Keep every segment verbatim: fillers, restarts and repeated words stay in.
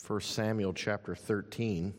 First Samuel chapter thirteen.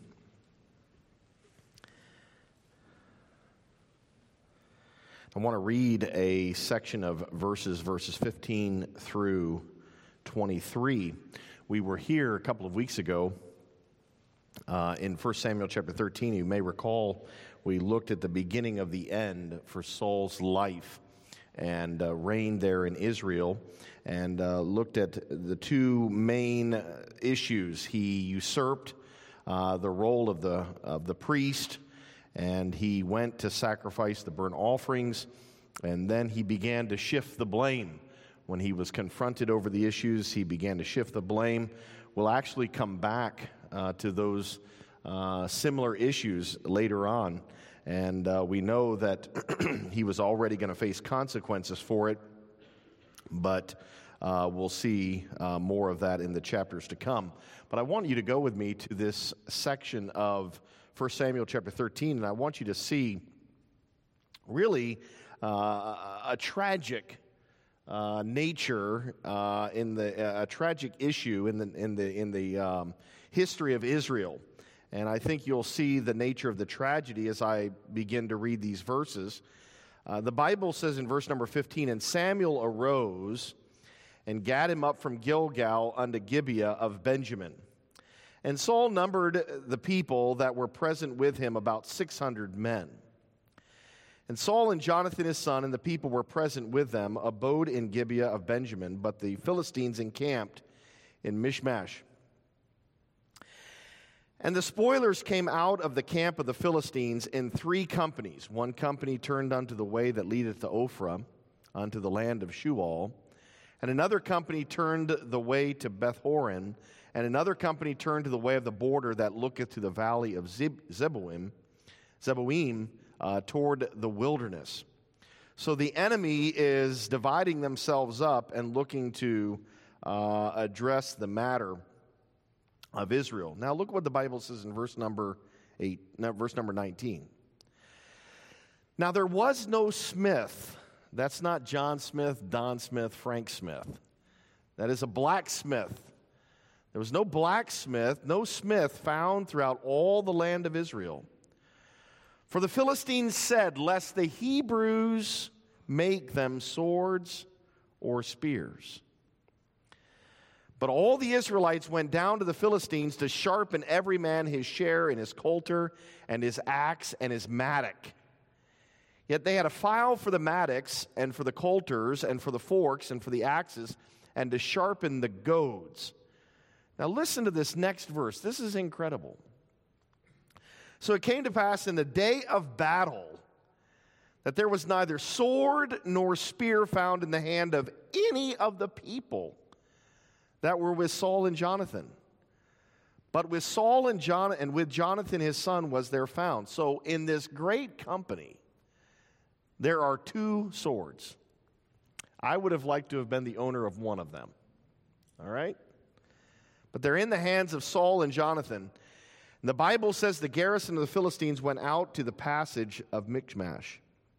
I want to read a section of verses, verses fifteen through twenty-three. We were here a couple of weeks ago uh, in First Samuel chapter thirteen. You may recall we looked at the beginning of the end for Saul's life and uh, reign there in Israel, and uh, looked at the two main issues. He usurped uh, the role of the of the priest, and he went to sacrifice the burnt offerings, and then he began to shift the blame. When he was confronted over the issues, he began to shift the blame. We'll actually come back uh, to those uh, similar issues later on, and uh, we know that he was already going to face consequences for it, but uh, we'll see uh, more of that in the chapters to come. But I want you to go with me to this section of First Samuel chapter thirteen, and I want you to see really uh, a tragic uh, nature uh, in the uh, a tragic issue in the in the in the um, history of Israel. And I think you'll see the nature of the tragedy as I begin to read these verses. Uh, the Bible says in verse number fifteen, "And Samuel arose and gat him up from Gilgal unto Gibeah of Benjamin. And Saul numbered the people that were present with him about six hundred men. And Saul and Jonathan his son and the people were present with them, abode in Gibeah of Benjamin, but the Philistines encamped in Michmash. And the spoilers came out of the camp of the Philistines in three companies. One company turned unto the way that leadeth to Ophrah, unto the land of Shual. And another company turned the way to Beth-horon, and another company turned to the way of the border that looketh to the valley of Zeb- Zeboim, Zeboim, uh, toward the wilderness." So the enemy is dividing themselves up and looking to uh, address the matter of Israel. Now look what the Bible says in verse number eight, no, verse number nineteen. "Now there was no smith." That's not John Smith, Don Smith, Frank Smith. That is a blacksmith. There was no blacksmith, no smith found throughout all the land of Israel. "For the Philistines said, lest the Hebrews make them swords or spears. But all the Israelites went down to the Philistines to sharpen every man his share in his coulter and his axe and his mattock. Yet they had a file for the mattocks and for the coulters and for the forks and for the axes and to sharpen the goads." Now listen to this next verse. This is incredible. "So it came to pass in the day of battle that there was neither sword nor spear found in the hand of any of the people that were with Saul and Jonathan. But with Saul and John and with Jonathan his son was there found." So in this great company, there are two swords. I would have liked to have been the owner of one of them. All right? But they're in the hands of Saul and Jonathan. And the Bible says the garrison of the Philistines went out to the passage of Michmash.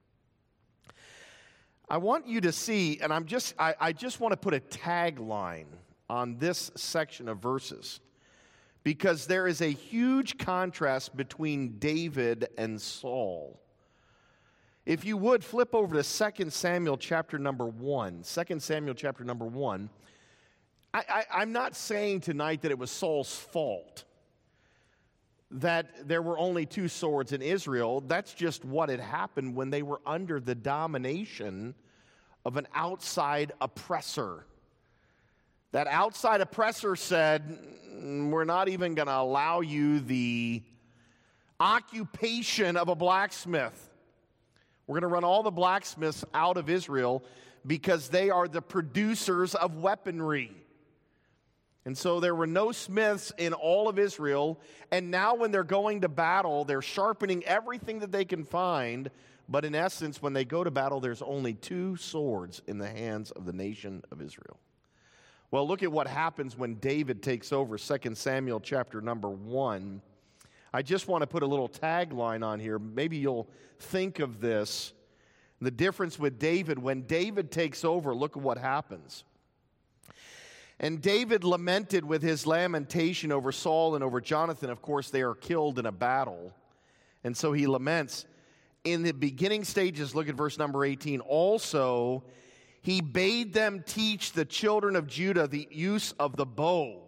I want you to see, and I'm just I, I just want to put a tagline on this section of verses, because there is a huge contrast between David and Saul. If you would, flip over to Second Samuel chapter number one. Second Samuel chapter number one. I, I, I'm not saying tonight that it was Saul's fault that there were only two swords in Israel. That's just what had happened when they were under the domination of an outside oppressor. That outside oppressor said, "We're not even going to allow you the occupation of a blacksmith. We're going to run all the blacksmiths out of Israel because they are the producers of weaponry." And so there were no smiths in all of Israel, and now when they're going to battle, they're sharpening everything that they can find, but in essence, when they go to battle, there's only two swords in the hands of the nation of Israel. Well, look at what happens when David takes over, Second Samuel chapter number one. I just want to put a little tagline on here. Maybe you'll think of this. The difference with David, when David takes over, look at what happens. And David lamented with his lamentation over Saul and over Jonathan. Of course, they are killed in a battle. And so he laments. In the beginning stages, look at verse number eighteen. Also, he bade them teach the children of Judah the use of the bow.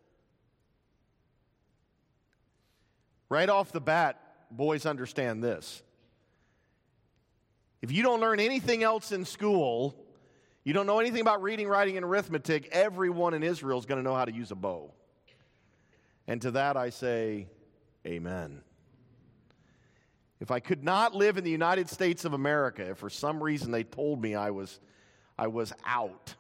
Right off the bat, boys, understand this. If you don't learn anything else in school, you don't know anything about reading, writing, and arithmetic, everyone in Israel is going to know how to use a bow. And to that I say, amen. If I could not live in the United States of America, if for some reason they told me I was, I was out,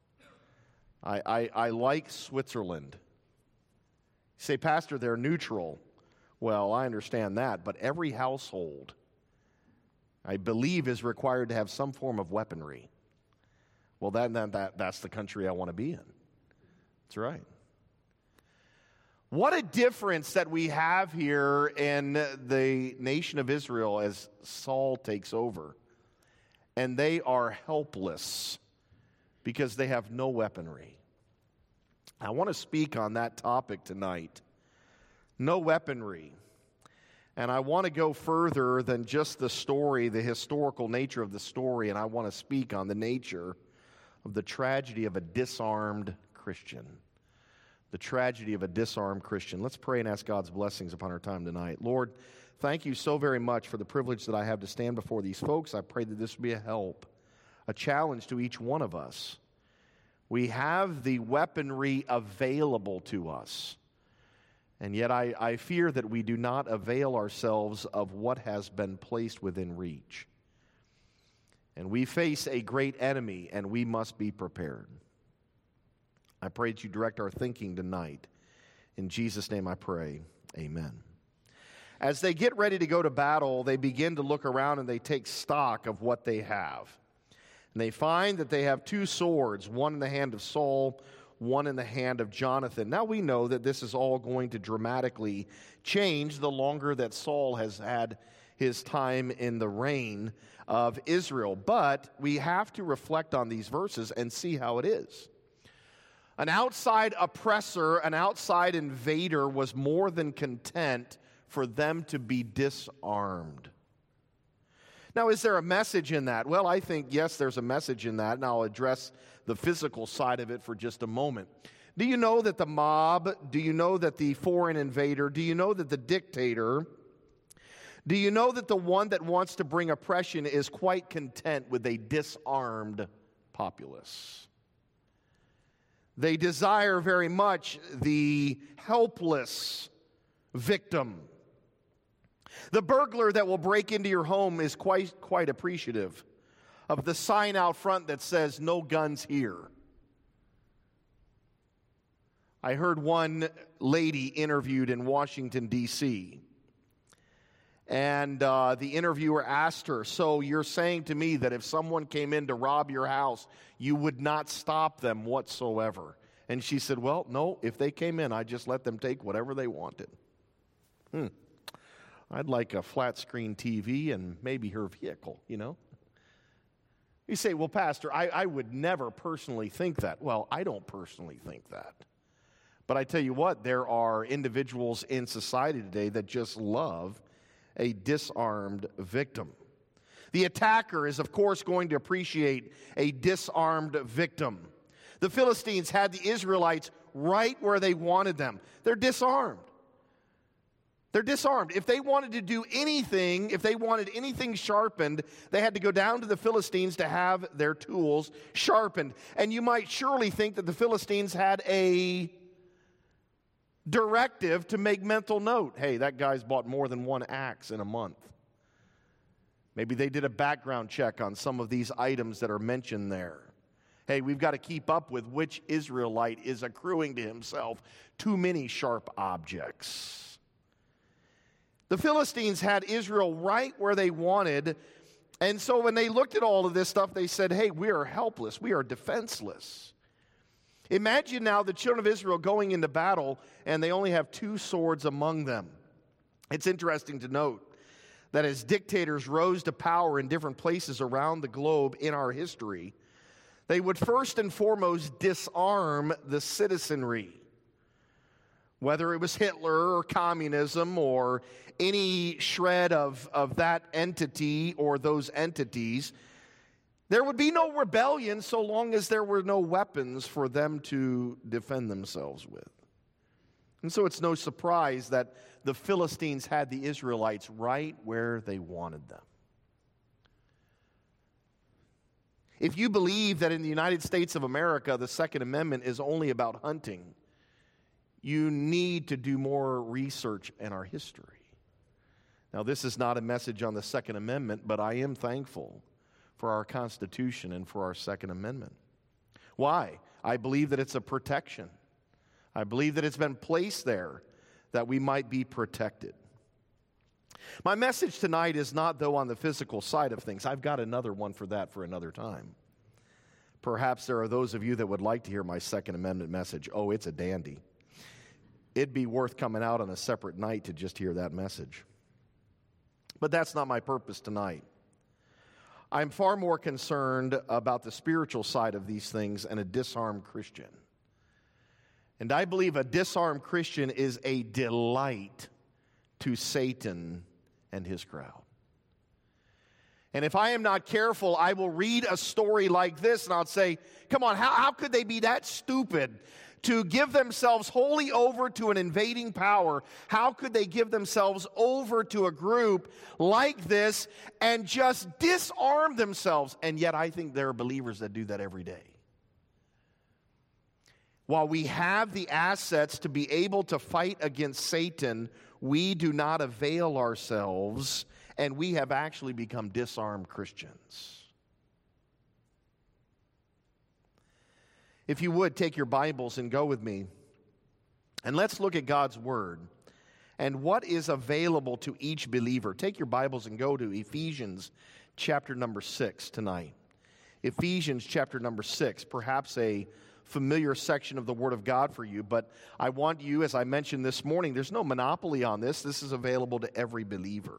I, I, I like Switzerland. You say, Pastor, they're neutral. Well, I understand that, but every household, I believe, is required to have some form of weaponry. Well, that, that, that, that's the country I want to be in. That's right. What a difference that we have here in the nation of Israel as Saul takes over. And they are helpless because they have no weaponry. I want to speak on that topic tonight. No weaponry. And I want to go further than just the story, the historical nature of the story, and I want to speak on the nature of the tragedy of a disarmed Christian. The tragedy of a disarmed Christian. Let's pray and ask God's blessings upon our time tonight. Lord, thank you so very much for the privilege that I have to stand before these folks. I pray that this will be a help, a challenge to each one of us. We have the weaponry available to us. And yet I, I fear that we do not avail ourselves of what has been placed within reach. And we face a great enemy, and we must be prepared. I pray that you direct our thinking tonight. In Jesus' name I pray, amen. As they get ready to go to battle, they begin to look around and they take stock of what they have. And they find that they have two swords, one in the hand of Saul, one in the hand of Jonathan. Now we know that this is all going to dramatically change the longer that Saul has had his time in the reign of Israel. But we have to reflect on these verses and see how it is. An outside oppressor, an outside invader was more than content for them to be disarmed. Now, is there a message in that? Well, I think, yes, there's a message in that, and I'll address the physical side of it for just a moment. Do you know that the mob, do you know that the foreign invader, do you know that the dictator, do you know that the one that wants to bring oppression is quite content with a disarmed populace? They desire very much the helpless victim. The burglar that will break into your home is quite, quite appreciative of the sign out front that says, "No guns here." I heard one lady interviewed in Washington, D C, and uh, the interviewer asked her, "So you're saying to me that if someone came in to rob your house, you would not stop them whatsoever?" And she said, "Well, no, if they came in, I'd just let them take whatever they wanted." Hmm. I'd like a flat screen T V and maybe her vehicle, you know. You say, "Well, Pastor, I, I would never personally think that." Well, I don't personally think that. But I tell you what, there are individuals in society today that just love a disarmed victim. The attacker is, of course, going to appreciate a disarmed victim. The Philistines had the Israelites right where they wanted them. They're disarmed. They're disarmed. If they wanted to do anything, if they wanted anything sharpened, they had to go down to the Philistines to have their tools sharpened. And you might surely think that the Philistines had a directive to make mental note. Hey, that guy's bought more than one axe in a month. Maybe they did a background check on some of these items that are mentioned there. Hey, we've got to keep up with which Israelite is accruing to himself too many sharp objects. The Philistines had Israel right where they wanted, and so when they looked at all of this stuff, they said, "Hey, we are helpless. We are defenseless." Imagine now the children of Israel going into battle, and they only have two swords among them. It's interesting to note that as dictators rose to power in different places around the globe in our history, They would first and foremost disarm the citizenry. Whether it was Hitler or communism or any shred of, of that entity or those entities, there would be no rebellion so long as there were no weapons for them to defend themselves with. And so it's no surprise that the Philistines had the Israelites right where they wanted them. If you believe that in the United States of America the Second Amendment is only about hunting, you need to do more research in our history. Now, this is not a message on the Second Amendment, but I am thankful for our Constitution and for our Second Amendment. Why? I believe that it's a protection. I believe that it's been placed there that we might be protected. My message tonight is not, though, on the physical side of things. I've got another one for that for another time. Perhaps there are those of you that would like to hear my Second Amendment message. Oh, it's a dandy. It'd be worth coming out on a separate night to just hear that message. But that's not my purpose tonight. I'm far more concerned about the spiritual side of these things and a disarmed Christian. And I believe a disarmed Christian is a delight to Satan and his crowd. And if I am not careful, I will read a story like this and I'll say, come on, how, how could they be that stupid to give themselves wholly over to an invading power? How could they give themselves over to a group like this and just disarm themselves? And yet I think there are believers that do that every day. While we have the assets to be able to fight against Satan, we do not avail ourselves, and we have actually become disarmed Christians. If you would, take your Bibles and go with me, and let's look at God's Word and what is available to each believer. Take your Bibles and go to Ephesians chapter number six tonight. Ephesians chapter number six, perhaps a familiar section of the Word of God for you, but I want you, as I mentioned this morning, there's no monopoly on this. This is available to every believer.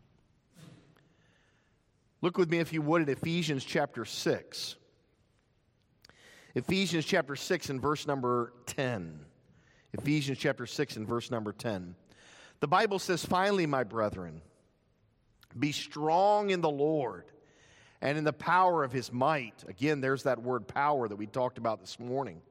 Look with me, if you would, at Ephesians chapter six. Ephesians chapter six and verse number ten. Ephesians chapter six and verse number ten. The Bible says, finally, my brethren, be strong in the Lord and in the power of his might. Again, there's that word power that we talked about this morning.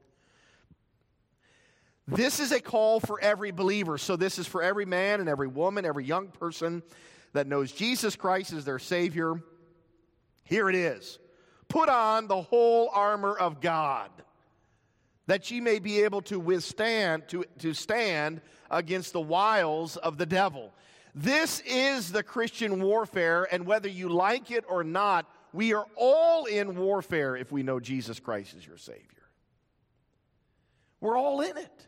This is a call for every believer. So this is for every man and every woman, every young person that knows Jesus Christ as their Savior. Here it is. Put on the whole armor of God, that ye may be able to withstand, to, to stand against the wiles of the devil. This is the Christian warfare, and whether you like it or not, we are all in warfare if we know Jesus Christ is your Savior. We're all in it.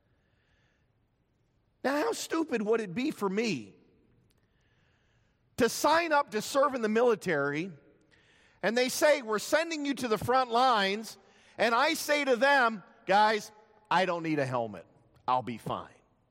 Now, how stupid would it be for me to sign up to serve in the military, and they say, we're sending you to the front lines, and I say to them, guys, I don't need a helmet. I'll be fine.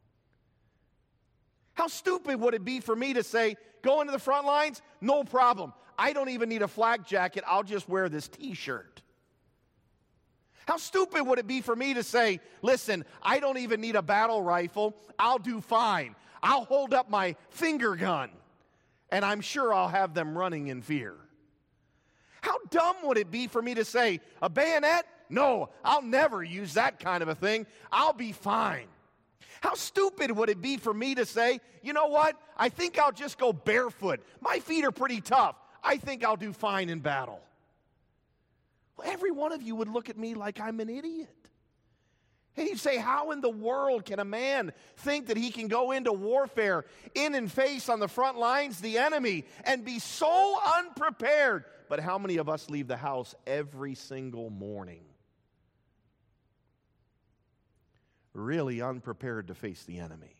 How stupid would it be for me to say, go into the front lines? No problem. I don't even need a flak jacket. I'll just wear this t-shirt. How stupid would it be for me to say, listen, I don't even need a battle rifle. I'll do fine. I'll hold up my finger gun, and I'm sure I'll have them running in fear. How dumb would it be for me to say, a bayonet? No, I'll never use that kind of a thing. I'll be fine. How stupid would it be for me to say, you know what? I think I'll just go barefoot. My feet are pretty tough. I think I'll do fine in battle. Well, every one of you would look at me like I'm an idiot. And you'd say, how in the world can a man think that he can go into warfare, in and face on the front lines the enemy, and be so unprepared? But how many of us leave the house every single morning really unprepared to face the enemy?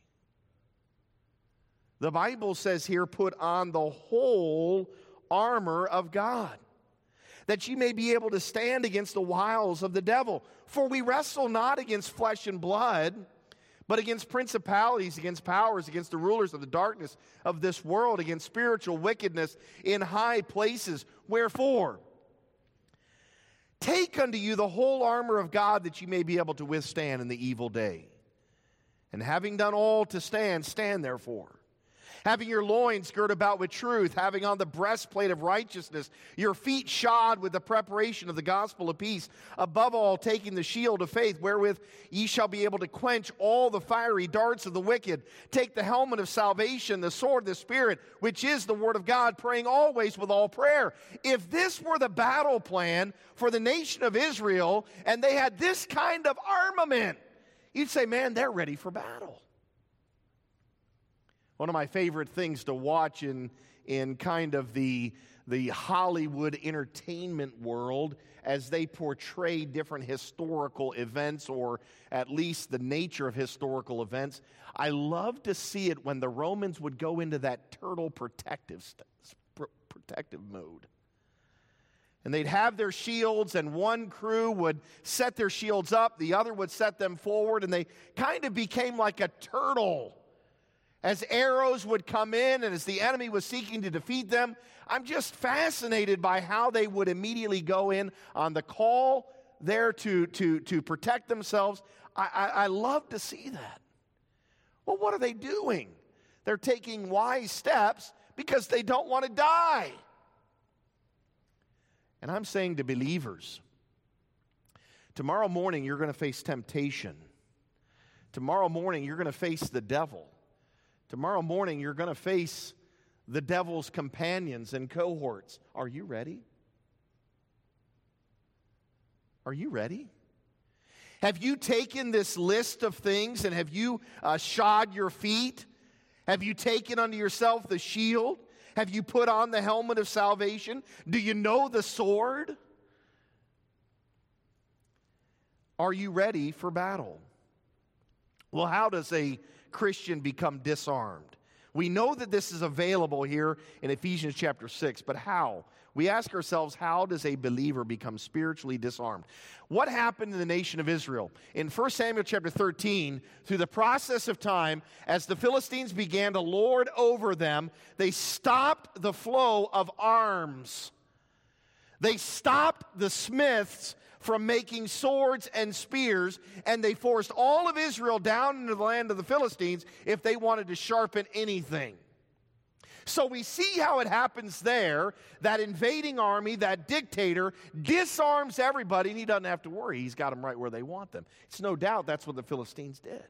The Bible says here, put on the whole armor of God, that ye may be able to stand against the wiles of the devil. For we wrestle not against flesh and blood, but against principalities, against powers, against the rulers of the darkness of this world, against spiritual wickedness in high places. Wherefore, Take unto you the whole armor of God, that you may be able to withstand in the evil day. And having done all to stand, stand therefore. Having your loins girt about with truth, having on the breastplate of righteousness, your feet shod with the preparation of the gospel of peace, above all taking the shield of faith, wherewith ye shall be able to quench all the fiery darts of the wicked. Take the helmet of salvation, the sword of the Spirit, which is the word of God, praying always with all prayer. If this were the battle plan for the nation of Israel, and they had this kind of armament, you'd say, man, they're ready for battle. One of my favorite things to watch in, in kind of the, the Hollywood entertainment world as they portray different historical events, or at least the nature of historical events, I love to see it when the Romans would go into that turtle protective, st- protective mode. And they'd have their shields, and one crew would set their shields up, the other would set them forward, and they kind of became like a turtle. As arrows would come in and as the enemy was seeking to defeat them, I'm just fascinated by how they would immediately go in on the call there to, to, to protect themselves. I, I, I love to see that. Well, what are they doing? They're taking wise steps because they don't want to die. And I'm saying to believers, tomorrow morning you're going to face temptation. Tomorrow morning you're going to face the devil. Tomorrow morning, you're going to face the devil's companions and cohorts. Are you ready? Are you ready? Have you taken this list of things and have you uh, shod your feet? Have you taken unto yourself the shield? Have you put on the helmet of salvation? Do you know the sword? Are you ready for battle? Well, how does a Christian become disarmed? We know that this is available here in Ephesians chapter six, but how? We ask ourselves, how does a believer become spiritually disarmed? What happened in the nation of Israel? In First Samuel chapter thirteen, through the process of time, as the Philistines began to lord over them, they stopped the flow of arms. They stopped the smiths from making swords and spears, and they forced all of Israel down into the land of the Philistines if they wanted to sharpen anything. So we see how it happens there. That invading army, that dictator, disarms everybody, and he doesn't have to worry. He's got them right where they want them. It's no doubt that's what the Philistines did.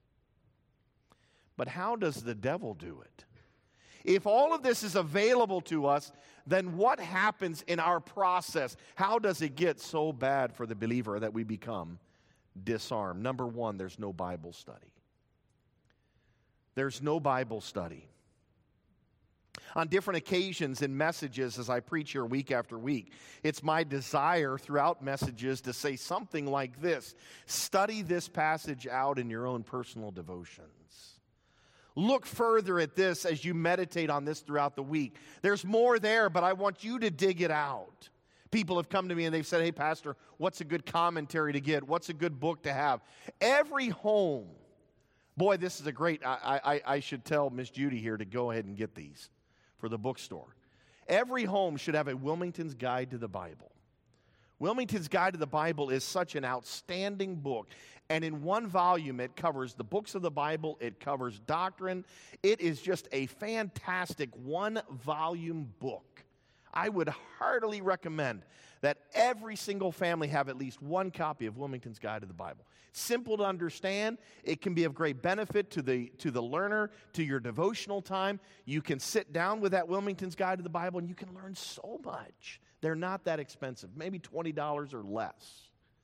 But how does the devil do it? If all of this is available to us, then what happens in our process? How does it get so bad for the believer that we become disarmed? Number one, there's no Bible study. There's no Bible study. On different occasions in messages, as I preach here week after week, it's my desire throughout messages to say something like this: study this passage out in your own personal devotions. Look further at this as you meditate on this throughout the week. There's more there, but I want you to dig it out. People have come to me and they've said, hey, Pastor, what's a good commentary to get? What's a good book to have? Every home, boy, this is a great, I, I, I should tell Miss Judy here to go ahead and get these for the bookstore. Every home should have a Wilmington's Guide to the Bible. Wilmington's Guide to the Bible is such an outstanding book. And in one volume, it covers the books of the Bible. It covers doctrine. It is just a fantastic one-volume book. I would heartily recommend that every single family have at least one copy of Wilmington's Guide to the Bible. Simple to understand. It can be of great benefit to the, to the learner, to your devotional time. You can sit down with that Wilmington's Guide to the Bible, and you can learn so much. They're not that expensive, maybe twenty dollars or less.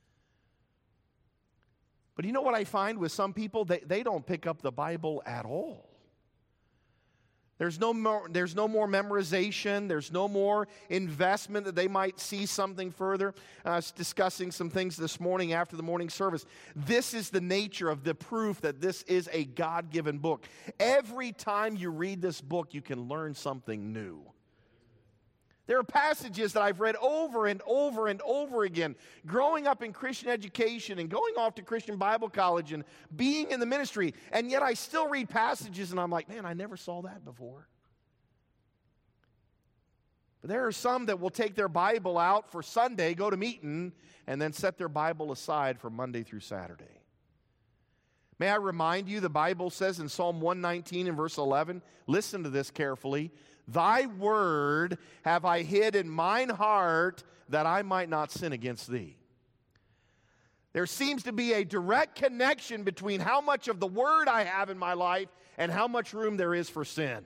But you know what I find with some people? They, they don't pick up the Bible at all. There's no more, there's no more memorization. There's no more investment that they might see something further. I was discussing some things this morning after the morning service. This is the nature of the proof that this is a God-given book. Every time you read this book, you can learn something new. There are passages that I've read over and over and over again, growing up in Christian education and going off to Christian Bible college and being in the ministry, and yet I still read passages and I'm like, man, I never saw that before. But there are some that will take their Bible out for Sunday, go to meeting, and then set their Bible aside for Monday through Saturday. May I remind you, the Bible says in Psalm one nineteen and verse eleven, listen to this carefully, "Thy word have I hid in mine heart, that I might not sin against thee." There seems to be a direct connection between how much of the word I have in my life and how much room there is for sin.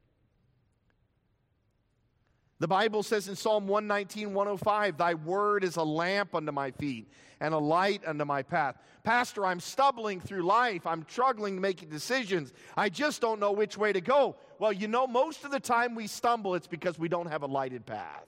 The Bible says in Psalm one nineteen, one oh five, "Thy word is a lamp unto my feet and a light unto my path." Pastor, I'm stumbling through life. I'm struggling to make decisions. I just don't know which way to go. Well, you know, most of the time we stumble, it's because we don't have a lighted path.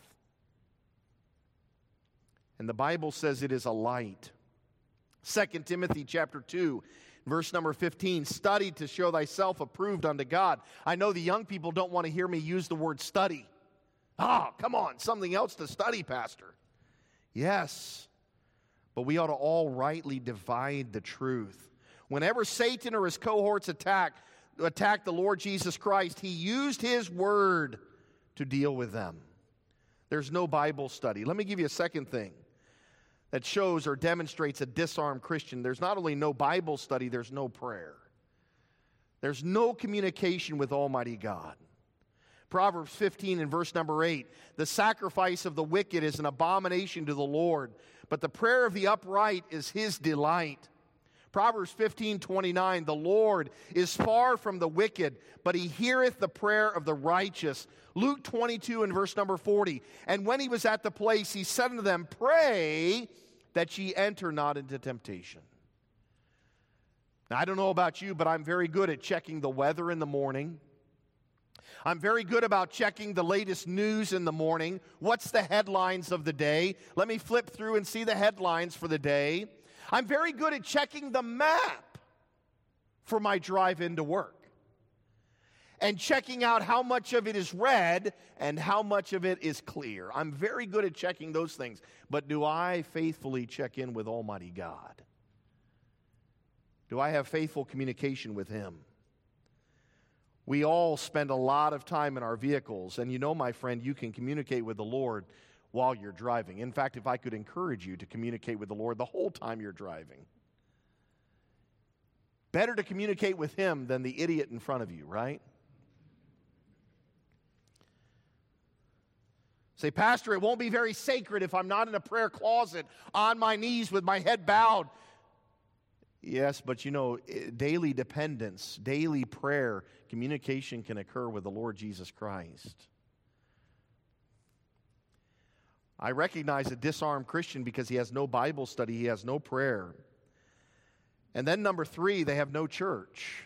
And the Bible says it is a light. Second Timothy chapter two, verse number fifteen, "Study to show thyself approved unto God." I know the young people don't want to hear me use the word study. Ah, come on, something else to study, Pastor. Yes, but we ought to all rightly divide the truth. Whenever Satan or his cohorts attack, attack the Lord Jesus Christ, he used his word to deal with them. There's no Bible study. Let me give you a second thing that shows or demonstrates a disarmed Christian. There's not only no Bible study, there's no prayer. There's no communication with Almighty God. Proverbs fifteen and verse number eight, "The sacrifice of the wicked is an abomination to the Lord, but the prayer of the upright is his delight." Proverbs fifteen twenty-nine, "The Lord is far from the wicked, but he heareth the prayer of the righteous." Luke twenty-two and verse number forty, "And when he was at the place, he said unto them, Pray that ye enter not into temptation." Now, I don't know about you, but I'm very good at checking the weather in the morning. I'm very good about checking the latest news in the morning. What's the headlines of the day? Let me flip through and see the headlines for the day. I'm very good at checking the map for my drive into work and checking out how much of it is red and how much of it is clear. I'm very good at checking those things. But do I faithfully check in with Almighty God? Do I have faithful communication with Him? We all spend a lot of time in our vehicles, and you know, my friend, you can communicate with the Lord while you're driving. In fact, if I could encourage you to communicate with the Lord the whole time you're driving. Better to communicate with Him than the idiot in front of you, right? Say, Pastor, it won't be very sacred if I'm not in a prayer closet on my knees with my head bowed. Yes, but you know, daily dependence, daily prayer, communication can occur with the Lord Jesus Christ. I recognize a disarmed Christian because he has no Bible study, he has no prayer. And then number three, they have no church.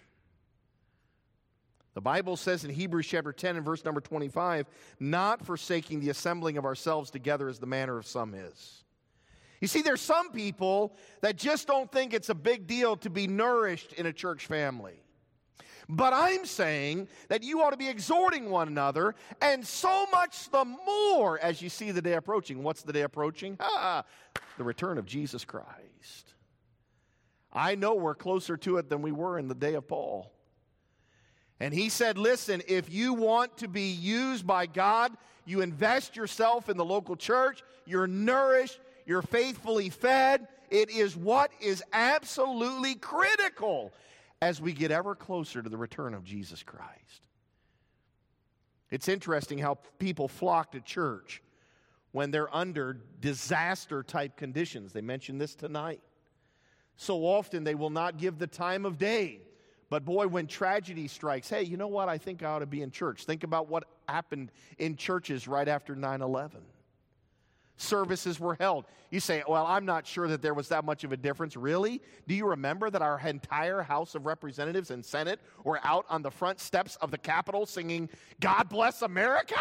The Bible says in Hebrews chapter ten and verse number twenty-five, "Not forsaking the assembling of ourselves together as the manner of some is." You see, there's some people that just don't think it's a big deal to be nourished in a church family. But I'm saying that you ought to be exhorting one another, and so much the more as you see the day approaching. What's the day approaching? Ah, the return of Jesus Christ. I know we're closer to it than we were in the day of Paul. And he said, listen, if you want to be used by God, you invest yourself in the local church, you're nourished, you're faithfully fed. It is what is absolutely critical as we get ever closer to the return of Jesus Christ. It's interesting how people flock to church when they're under disaster-type conditions. They mentioned this tonight. So often they will not give the time of day. But boy, when tragedy strikes, hey, you know what? I think I ought to be in church. Think about what happened in churches right after nine eleven. Services were held. You say, well, I'm not sure that there was that much of a difference. Really? Do you remember that our entire House of Representatives and Senate were out on the front steps of the Capitol singing, "God Bless America"?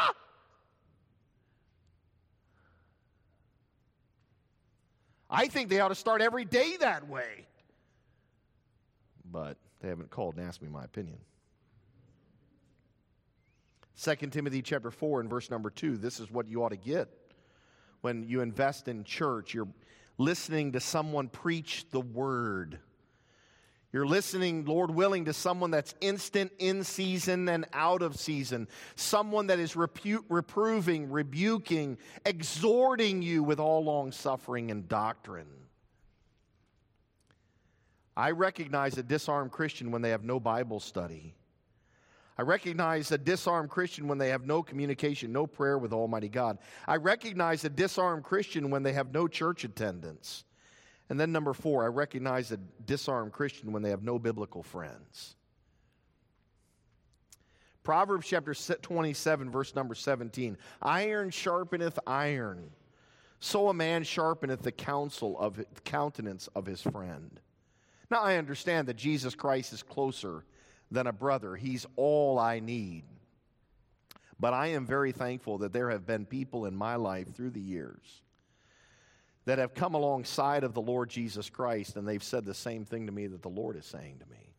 I think they ought to start every day that way. But they haven't called and asked me my opinion. Second Timothy chapter four and verse number two, this is what you ought to get. When you invest in church, you're listening to someone preach the word. You're listening, Lord willing, to someone that's instant, in season, and out of season. Someone that is repu- reproving, rebuking, exhorting you with all long suffering and doctrine. I recognize a disarmed Christian when they have no Bible study. I recognize a disarmed Christian when they have no communication, no prayer with Almighty God. I recognize a disarmed Christian when they have no church attendance. And then number four, I recognize a disarmed Christian when they have no biblical friends. Proverbs chapter twenty-seven, verse number seventeen. Iron sharpeneth iron, so a man sharpeneth the counsel of the countenance of his friend. Now I understand that Jesus Christ is closer than a brother. He's all I need. But I am very thankful that there have been people in my life through the years that have come alongside of the Lord Jesus Christ, and they've said the same thing to me that the Lord is saying to me.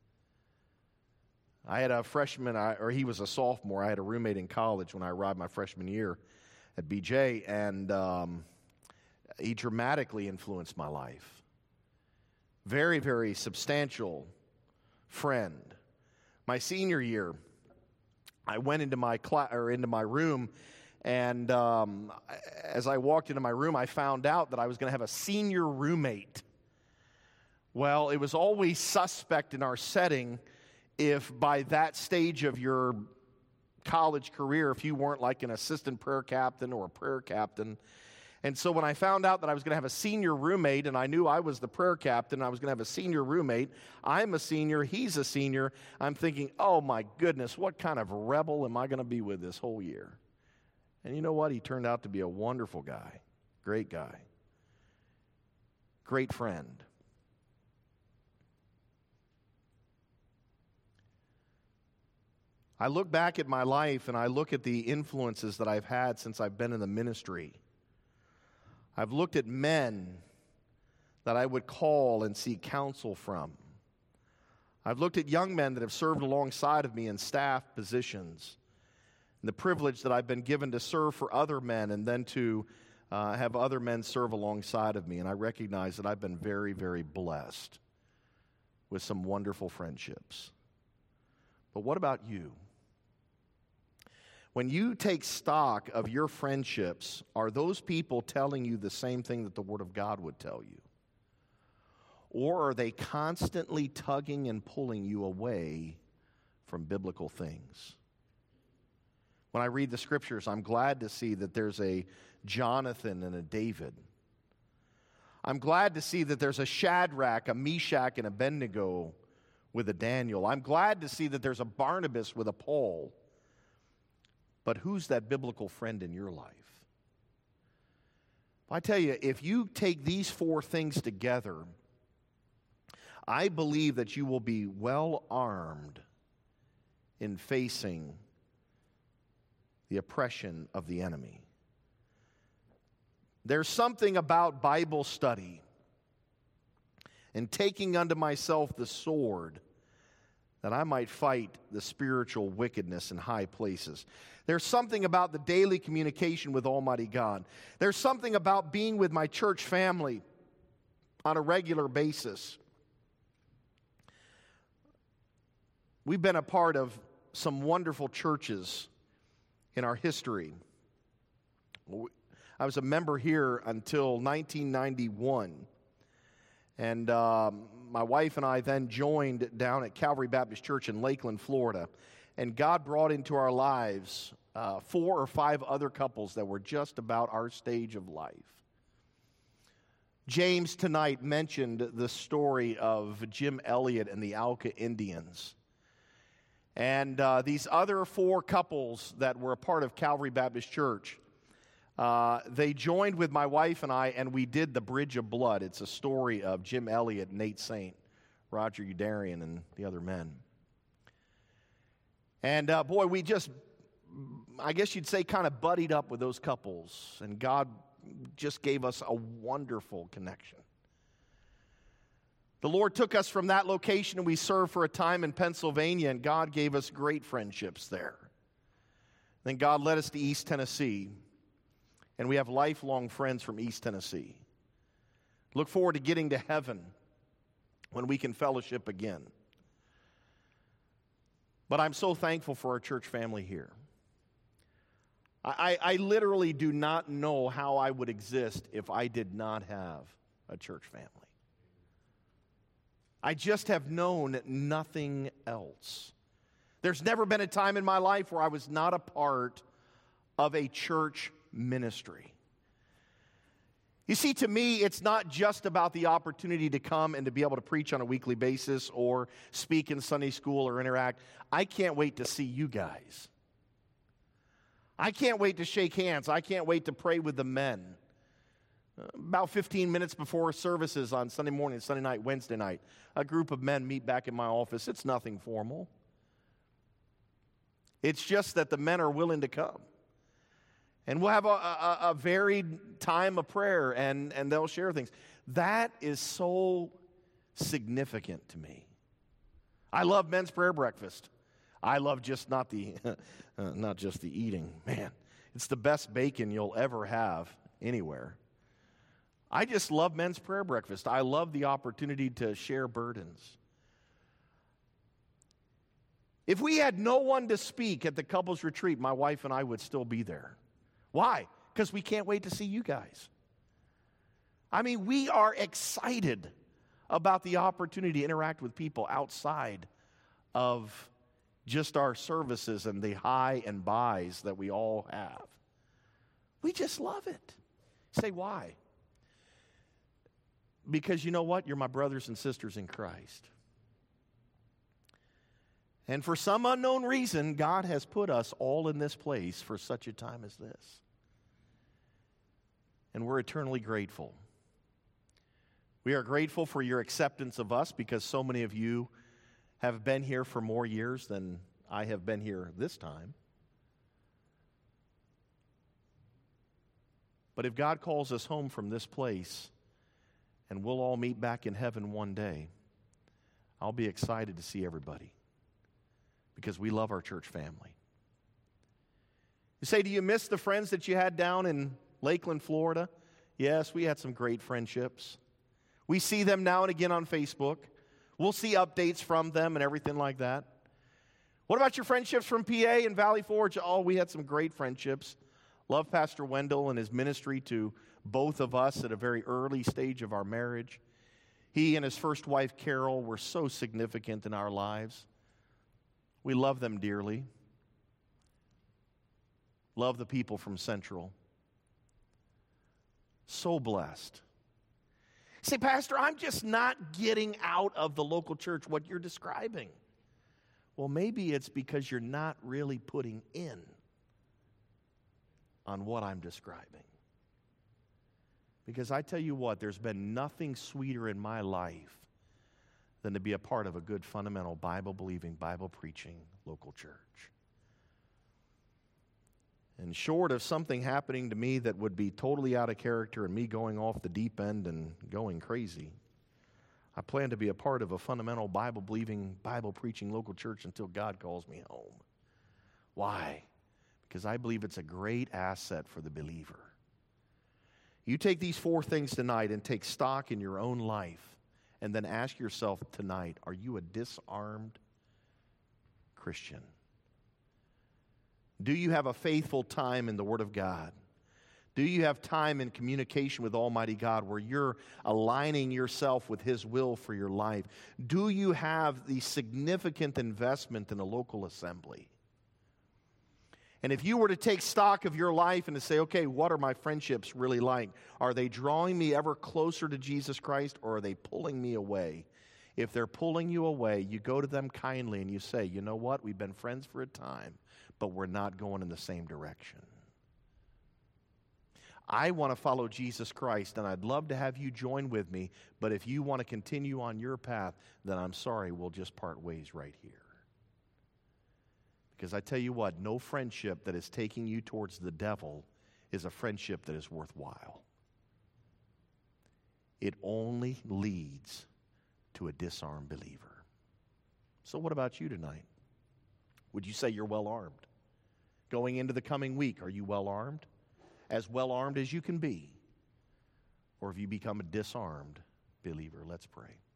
I had a freshman, or he was a sophomore. I had a roommate in college when I arrived my freshman year at B J, and um, he dramatically influenced my life. Very, very substantial friend. My senior year, I went into my cla- or into my room, and um, as I walked into my room, I found out that I was going to have a senior roommate. Well, it was always suspect in our setting if by that stage of your college career, if you weren't like an assistant prayer captain or a prayer captain. And so when I found out that I was going to have a senior roommate, and I knew I was the prayer captain, I was going to have a senior roommate, I'm a senior, he's a senior, I'm thinking, oh my goodness, what kind of rebel am I going to be with this whole year? And you know what? He turned out to be a wonderful guy, great guy, great friend. I look back at my life and I look at the influences that I've had since I've been in the ministry. I've looked at men that I would call and seek counsel from. I've looked at young men that have served alongside of me in staff positions. And the privilege that I've been given to serve for other men and then to uh, have other men serve alongside of me. And I recognize that I've been very, very blessed with some wonderful friendships. But what about you? When you take stock of your friendships, are those people telling you the same thing that the Word of God would tell you? Or are they constantly tugging and pulling you away from biblical things? When I read the Scriptures, I'm glad to see that there's a Jonathan and a David. I'm glad to see that there's a Shadrach, a Meshach, and a Abednego with a Daniel. I'm glad to see that there's a Barnabas with a Paul. But who's that biblical friend in your life? I tell you, if you take these four things together, I believe that you will be well armed in facing the oppression of the enemy. There's something about Bible study and taking unto myself the sword that I might fight the spiritual wickedness in high places. There's something about the daily communication with Almighty God. There's something about being with my church family on a regular basis. We've been a part of some wonderful churches in our history. I was a member here until nineteen ninety-one. And um, my wife and I then joined down at Calvary Baptist Church in Lakeland, Florida. And God brought into our lives uh, four or five other couples that were just about our stage of life. James tonight mentioned the story of Jim Elliott and the Auca Indians. And uh, these other four couples that were a part of Calvary Baptist Church, uh, they joined with my wife and I, and we did the Bridge of Blood. It's a story of Jim Elliott, Nate Saint, Roger Udarian, and the other men. And uh, boy, we just, I guess you'd say, kind of buddied up with those couples. And God just gave us a wonderful connection. The Lord took us from that location, and we served for a time in Pennsylvania, and God gave us great friendships there. Then God led us to East Tennessee, and we have lifelong friends from East Tennessee. Look forward to getting to heaven when we can fellowship again. But I'm so thankful for our church family here. I, I literally do not know how I would exist if I did not have a church family. I just have known nothing else. There's never been a time in my life where I was not a part of a church ministry. You see, to me, it's not just about the opportunity to come and to be able to preach on a weekly basis or speak in Sunday school or interact. I can't wait to see you guys. I can't wait to shake hands. I can't wait to pray with the men. About fifteen minutes before services on Sunday morning, Sunday night, Wednesday night, a group of men meet back in my office. It's nothing formal. It's just that the men are willing to come. And we'll have a, a, a varied time of prayer, and, and they'll share things. That is so significant to me. I love men's prayer breakfast. I love just not the, uh, not just the eating. Man, it's the best bacon you'll ever have anywhere. I just love men's prayer breakfast. I love the opportunity to share burdens. If we had no one to speak at the couples retreat, my wife and I would still be there. Why? Because we can't wait to see you guys. I mean, we are excited about the opportunity to interact with people outside of just our services and the high and buys that we all have. We just love it. Say, why? Because you know what? You're my brothers and sisters in Christ. And for some unknown reason, God has put us all in this place for such a time as this. And we're eternally grateful. We are grateful for your acceptance of us because so many of you have been here for more years than I have been here this time. But if God calls us home from this place, and we'll all meet back in heaven one day, I'll be excited to see everybody because we love our church family. You say, do you miss the friends that you had down in Lakeland, Florida? Yes, we had some great friendships. We see them now and again on Facebook. We'll see updates from them and everything like that. What about your friendships from P A and Valley Forge? Oh, we had some great friendships. Love Pastor Wendell and his ministry to both of us at a very early stage of our marriage. He and his first wife, Carol, were so significant in our lives. We love them dearly. Love the people from Central. So blessed. Say, Pastor, I'm just not getting out of the local church what you're describing. Well, maybe it's because you're not really putting in on what I'm describing. Because I tell you what, there's been nothing sweeter in my life than to be a part of a good, fundamental, Bible-believing, Bible-preaching local church. And short of something happening to me that would be totally out of character and me going off the deep end and going crazy, I plan to be a part of a fundamental, Bible-believing, Bible-preaching local church until God calls me home. Why? Because I believe it's a great asset for the believer. You take these four things tonight and take stock in your own life and then ask yourself tonight, are you a disarmed Christian? Do you have a faithful time in the Word of God? Do you have time in communication with Almighty God where you're aligning yourself with His will for your life? Do you have the significant investment in a local assembly? And if you were to take stock of your life and to say, okay, what are my friendships really like? Are they drawing me ever closer to Jesus Christ, or are they pulling me away? If they're pulling you away, you go to them kindly and you say, you know what, we've been friends for a time, but we're not going in the same direction. I want to follow Jesus Christ, and I'd love to have you join with me, but if you want to continue on your path, then I'm sorry, we'll just part ways right here. Because I tell you what, no friendship that is taking you towards the devil is a friendship that is worthwhile. It only leads to a disarmed believer. So what about you tonight? Would you say you're well armed? Going into the coming week, are you well armed? As well armed as you can be? Or have you become a disarmed believer? Let's pray.